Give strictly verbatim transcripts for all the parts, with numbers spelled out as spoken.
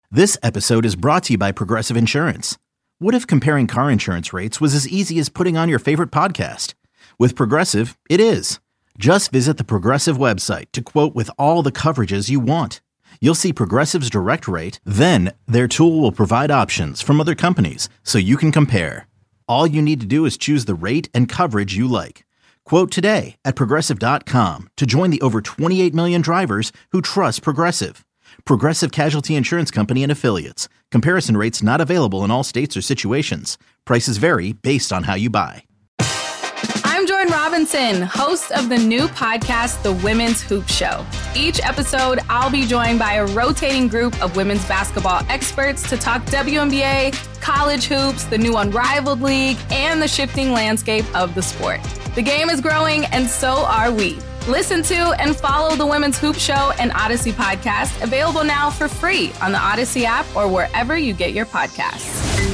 This episode is brought to you by Progressive Insurance. What if comparing car insurance rates was as easy as putting on your favorite podcast? With Progressive, it is. Just visit the Progressive website to quote with all the coverages you want. You'll see Progressive's direct rate, then their tool will provide options from other companies so you can compare. All you need to do is choose the rate and coverage you like. Quote today at Progressive dot com to join the over twenty-eight million drivers who trust Progressive. Progressive Casualty Insurance Company and Affiliates. Comparison rates not available in all states or situations. Prices vary based on how you buy. I'm Jordan Robinson, host of the new podcast, The Women's Hoop Show. Each episode, I'll be joined by a rotating group of women's basketball experts to talk W N B A, college hoops, the new Unrivaled League, and the shifting landscape of the sport. The game is growing, and so are we. Listen to and follow the Women's Hoop Show and Odyssey podcast, available now for free on the Odyssey app or wherever you get your podcasts.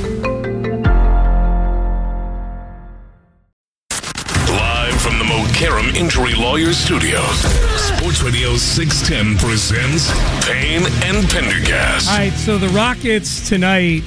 Live from the Mokaram Injury Lawyers Studios, Sports Radio six ten presents Payne and Pendergast. All right, so the Rockets tonight,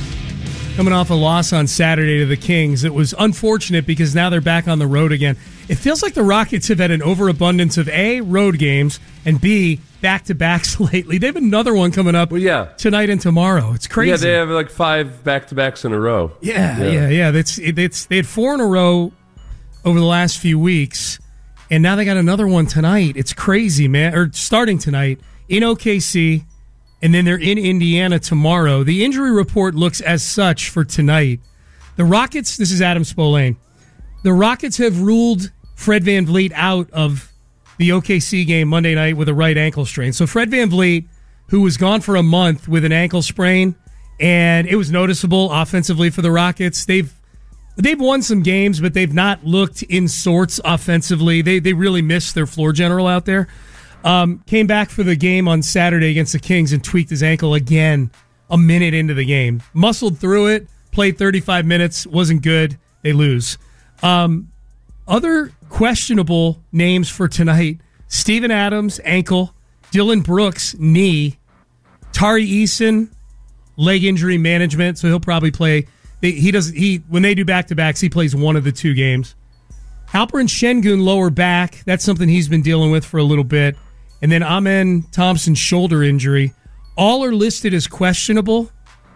coming off a loss on Saturday to the Kings. It was unfortunate because now they're back on the road again. It feels like the Rockets have had an overabundance of A, road games, and B, back-to-backs lately. They have another one coming up well, yeah. tonight and tomorrow. It's crazy. Yeah, they have like five back-to-backs in a row. Yeah, yeah, yeah. yeah. It's, it's, they had four in a row over the last few weeks, and now they got another one tonight. It's crazy, man. Or starting tonight in O K C, and then they're in Indiana tomorrow. The injury report looks as such for tonight. The Rockets, this is Adam Spolane. The Rockets have ruled Fred VanVleet out of the O K C game Monday night with a right ankle strain. So Fred VanVleet, who was gone for a month with an ankle sprain, and it was noticeable offensively for the Rockets. They've they've won some games, but they've not looked in sorts offensively. They they really missed their floor general out there. Um, came back for the game on Saturday against the Kings and tweaked his ankle again a minute into the game. Muscled through it, played thirty-five minutes, wasn't good. They lose. Um, other questionable names for tonight: Steven Adams, ankle; Dylan Brooks, knee; Tari Eason, leg injury management, so he'll probably play. They, he does he when they do back to backs, he plays one of the two games. Alperen Şengün, lower back, that's something he's been dealing with for a little bit, and then Amen Thompson, shoulder injury. All are listed as questionable.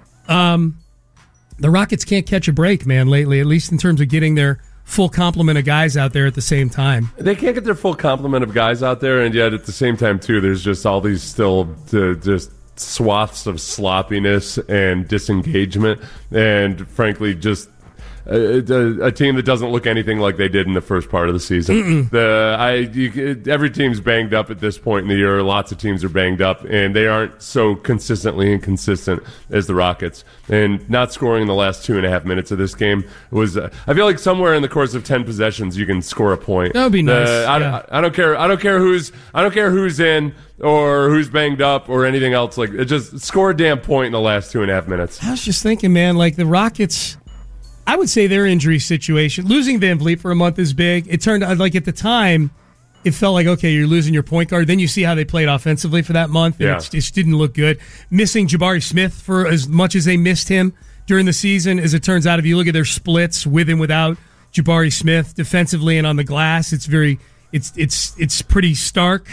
Um, the Rockets can't catch a break, man, lately, at least in terms of getting their full complement of guys out there at the same time. They can't get their full complement of guys out there, and yet at the same time, too, there's just all these still uh, just swaths of sloppiness and disengagement, and frankly, just a, a, a team that doesn't look anything like they did in the first part of the season. Mm-mm. The I you, every team's banged up at this point in the year. Lots of teams are banged up, and they aren't so consistently inconsistent as the Rockets. And not scoring in the last two and a half minutes of this game was. Uh, I feel like somewhere in the course of ten possessions, you can score a point. That would be nice. Uh, I, yeah. I, I don't care. I don't care who's. I don't care who's in or who's banged up or anything else. Like, just score a damn point in the last two and a half minutes. I was just thinking, man, like the Rockets. I would say their injury situation, losing VanVleet for a month is big. It turned out, like at the time, it felt like, okay, you're losing your point guard. Then you see how they played offensively for that month, and yeah. it, it just didn't look good. Missing Jabari Smith for as much as they missed him during the season, as it turns out, if you look at their splits with and without Jabari Smith, defensively and on the glass, it's very, it's it's it's pretty stark.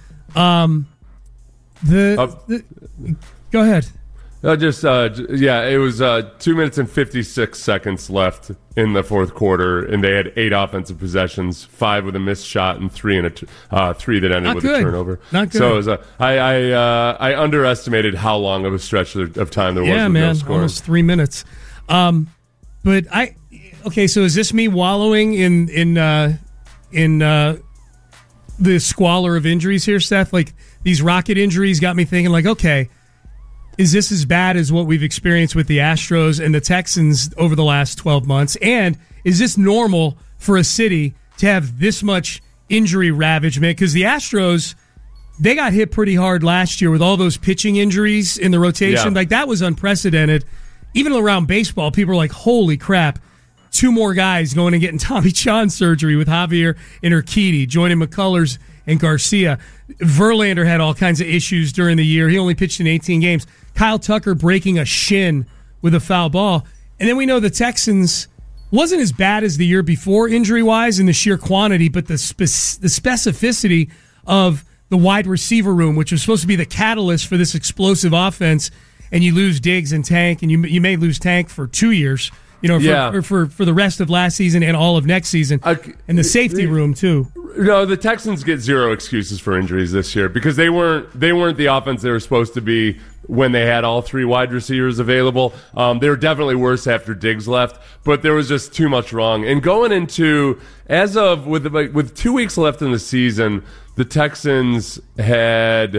Um, the, uh, the go ahead. Uh, just uh, yeah, it was uh, two minutes and fifty-six seconds left in the fourth quarter, and they had eight offensive possessions, five with a missed shot, and three in a t- uh, three that ended Not with good. a turnover. Not good. So it was a, I I, uh, I underestimated how long of a stretch of time there was. Yeah, with man, no scoring. almost three minutes. Um, but I okay. So is this me wallowing in in uh, in uh, the squalor of injuries here, Seth? Like these Rocket injuries got me thinking, like, okay. Is this as bad as what we've experienced with the Astros and the Texans over the last twelve months? And is this normal for a city to have this much injury ravagement? Because the Astros, they got hit pretty hard last year with all those pitching injuries in the rotation. Yeah. Like, that was unprecedented. Even around baseball, people are like, holy crap. Two more guys going and getting Tommy John surgery with Javier and Urquidy, joining McCullers and Garcia. Verlander had all kinds of issues during the year. He only pitched in eighteen games. Kyle Tucker breaking a shin with a foul ball. And then we know the Texans wasn't as bad as the year before injury-wise in the sheer quantity, but the spe- the specificity of the wide receiver room, which was supposed to be the catalyst for this explosive offense, and you lose Diggs and Tank, and you you may lose Tank for two years, you know, for yeah. for, for, for the rest of last season and all of next season, uh, and the safety room too. No, the Texans get zero excuses for injuries this year because they weren't they weren't the offense they were supposed to be when they had all three wide receivers available. Um, they were definitely worse after Diggs left, but there was just too much wrong. And going into, as of, with with two weeks left in the season, the Texans had,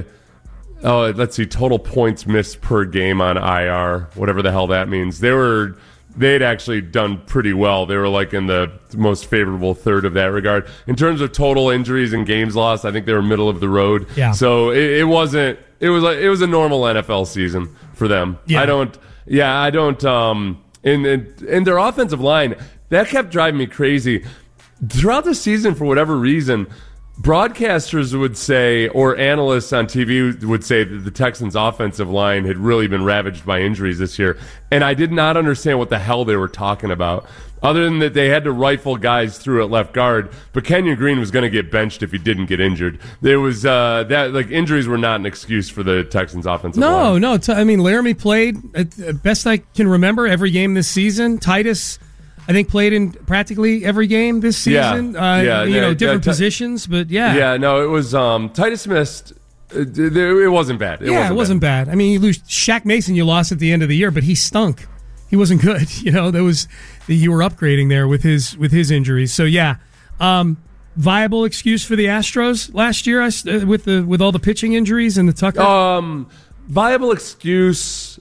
oh, let's see, total points missed per game on I R, whatever the hell that means. They were... They'd actually done pretty well. They were like in the most favorable third of that regard. In terms of total injuries and games lost, I think they were middle of the road. Yeah. So it, it wasn't. It was like it was a normal N F L season for them. Yeah. I don't. Yeah, I don't. Um, in in, in their offensive line, that kept driving me crazy throughout the season for whatever reason. Broadcasters would say, or analysts on T V would say that the Texans' offensive line had really been ravaged by injuries this year. And I did not understand what the hell they were talking about, other than that they had to rifle guys through at left guard. But Kenyon Green was going to get benched if he didn't get injured. There was uh, that like injuries were not an excuse for the Texans' offensive no, line. No, no. T- I mean, Laramie played, at best I can remember, every game this season. Titus, I think, played in practically every game this season. Yeah, uh, yeah, you yeah, know, different yeah, t- positions, but yeah, yeah. No, it was um, Titus missed. It, it wasn't bad. It yeah, wasn't it wasn't bad. bad. I mean, you lose Shaq Mason. You lost at the end of the year, but he stunk. He wasn't good. You know, there was you were upgrading there with his with his injuries. So yeah, um, viable excuse for the Astros last year uh, with the with all the pitching injuries and the Tucker. Um, viable excuse.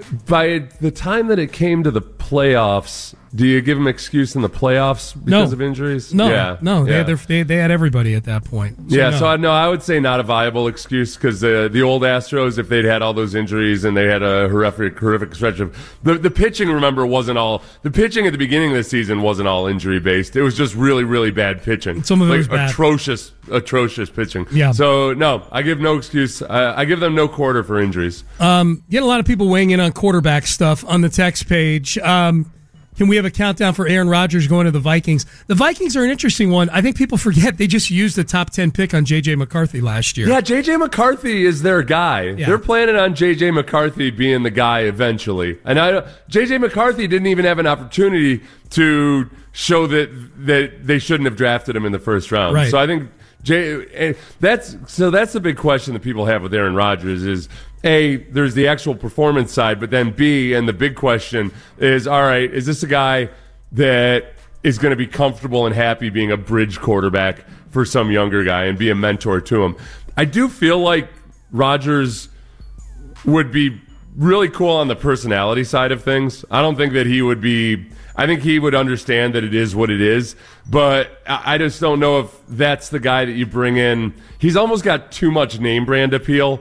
By the time that it came to the playoffs, do you give them excuse in the playoffs because no. of injuries? No, yeah. no, they, yeah. had their, they they had everybody at that point. So yeah, no. so I, no, I would say not a viable excuse because uh, the old Astros, if they'd had all those injuries and they had a horrific, horrific stretch of the the pitching, remember, wasn't all the pitching at the beginning of the season wasn't all injury based. It was just really, really bad pitching. Some of it like, was bad. atrocious, atrocious pitching. Yeah. So no, I give no excuse. I, I give them no quarter for injuries. Um, getting a lot of people weighing in on quarterback stuff on the text page. Um, can we have a countdown for Aaron Rodgers going to the Vikings? The Vikings are an interesting one. I think people forget they just used the top ten pick on J J McCarthy last year. Yeah, J J McCarthy is their guy. Yeah. They're planning on J J McCarthy being the guy eventually. And I, J J McCarthy didn't even have an opportunity to show that that they shouldn't have drafted him in the first round. Right. So I think Jay, that's so that's the big question that people have with Aaron Rodgers is, A, there's the actual performance side, but then B, and the big question is, all right, is this a guy that is going to be comfortable and happy being a bridge quarterback for some younger guy and be a mentor to him? I do feel like Rodgers would be really cool on the personality side of things. I don't think that he would be... I think he would understand that it is what it is, but I just don't know if that's the guy that you bring in. He's almost got too much name brand appeal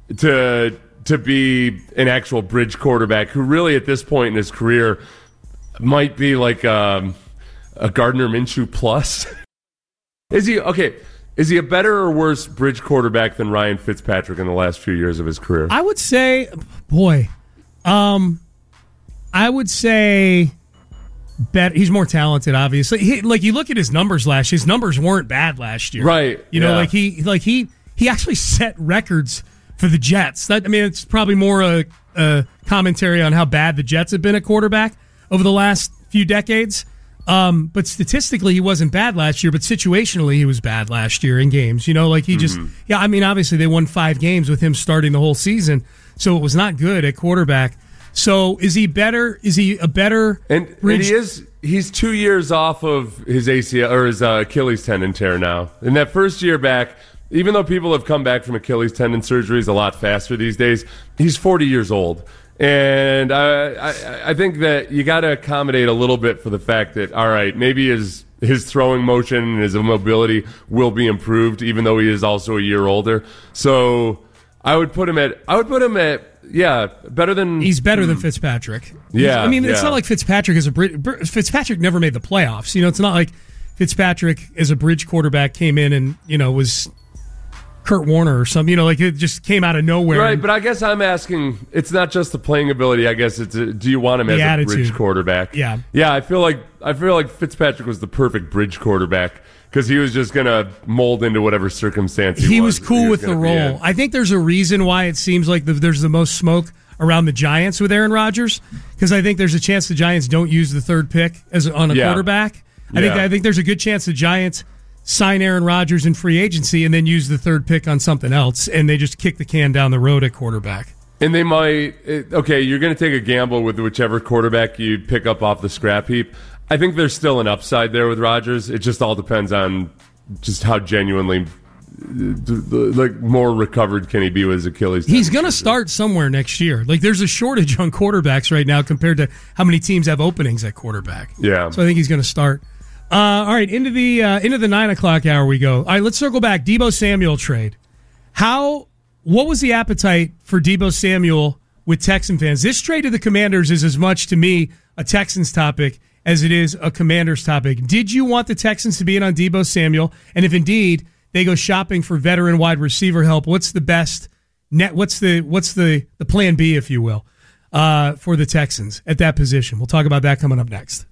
to to be an actual bridge quarterback who really at this point in his career might be like um, a Gardner Minshew plus. Is he okay? Is he a better or worse bridge quarterback than Ryan Fitzpatrick in the last few years of his career? I would say, boy, um, I would say. Bet he's more talented, obviously. He, like you look at his numbers last year, his numbers weren't bad last year, right? You know, yeah. like he, like he, he actually set records for the Jets. That I mean, it's probably more a, a commentary on how bad the Jets have been at quarterback over the last few decades. Um, but statistically, he wasn't bad last year. But situationally, he was bad last year in games. You know, like he mm-hmm. just, yeah. I mean, obviously they won five games with him starting the whole season, so it was not good at quarterback. So is he better? Is he a better? And, and he is. He's two years off of his A C L or his uh, Achilles tendon tear now. In that first year back, even though people have come back from Achilles tendon surgeries a lot faster these days, he's forty years old, and I I, I think that you got to accommodate a little bit for the fact that all right, maybe his his throwing motion and his mobility will be improved, even though he is also a year older. So I would put him at. I would put him at. Yeah, better than... He's better than Fitzpatrick. Yeah. I mean, yeah. it's not like Fitzpatrick is a... Fitzpatrick never made the playoffs. You know, it's not like Fitzpatrick as a bridge quarterback came in and, you know, was Kurt Warner or something. You know, like it just came out of nowhere. Right, but I guess I'm asking, it's not just the playing ability. I guess it's a, do you want him as a bridge quarterback? Yeah. Yeah, I feel like I feel like Fitzpatrick was the perfect bridge quarterback because he was just going to mold into whatever circumstance he, he was. was cool he was with the role. I think there's a reason why it seems like the, there's the most smoke around the Giants with Aaron Rodgers, because I think there's a chance the Giants don't use the third pick as on a yeah. quarterback. I yeah. think I think there's a good chance the Giants sign Aaron Rodgers in free agency and then use the third pick on something else, and they just kick the can down the road at quarterback. And they might, okay, you're going to take a gamble with whichever quarterback you pick up off the scrap heap. I think there's still an upside there with Rodgers. It just all depends on just how genuinely, like, more recovered can he be with his Achilles. He's going to start somewhere next year. Like, there's a shortage on quarterbacks right now compared to how many teams have openings at quarterback. Yeah. So I think he's going to start. Uh, all right, into the uh, into the nine o'clock hour we go. All right, let's circle back. Deebo Samuel trade. How? What was the appetite for Deebo Samuel with Texan fans? This trade to the Commanders is as much to me a Texans topic as it is a Commanders topic. Did you want the Texans to be in on Deebo Samuel? And if indeed they go shopping for veteran wide receiver help, what's the best net? What's the what's the the plan B, if you will, uh, for the Texans at that position? We'll talk about that coming up next.